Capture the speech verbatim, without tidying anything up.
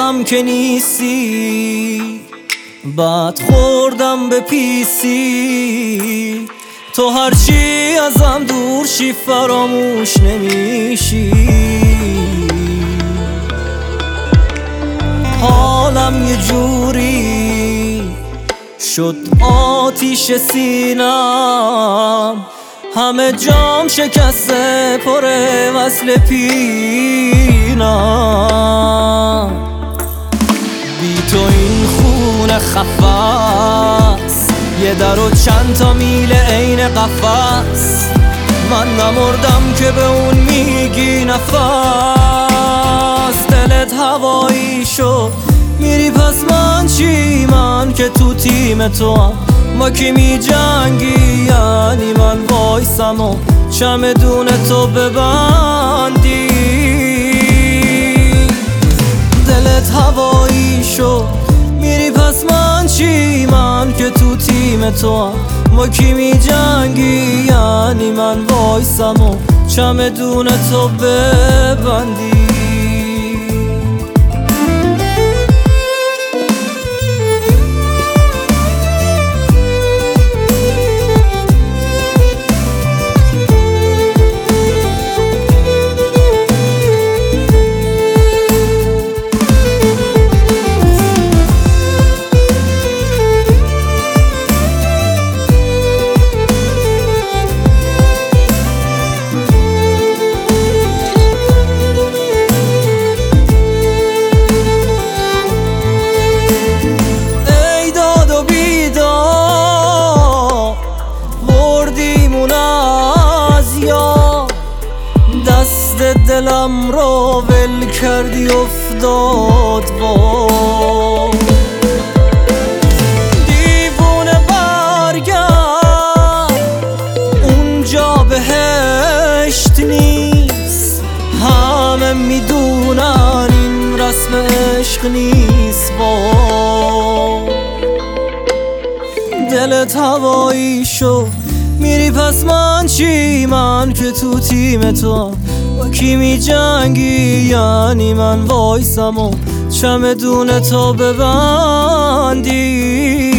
هم که نیستی، بعد خوردم به پیسی. تو هرچی ازم دور شی فراموش نمیشی. حالم یه جوری شد آتیش سینم، همه جام شکسته پره وصل پینم. بی تو این خونه خفست، یه در و چند تا میل عین قفس. من نمردم که به اون میگی نفس. دلت هوایی شد میری پس من چی؟ من که تو تیم تو هم با کی می جنگی؟ یعنی من وایسم و چمدون تو ببندی؟ دلت هوایی شد میری پس من چی؟ من که تو تیم تو هم با کی می جنگی؟ یعنی من وایسم و چمدون تو ببندی؟ دلم رو ول کردی افتاد با دیوونه برگرد، اونجا بهشت نیست. همه میدونن این رسم عشق نیست. با دلت هوایی شد میری پس من چی؟ من که تو تیم تو با کی می جنگی؟ یعنی من وایسم و چمدون تو ببندی؟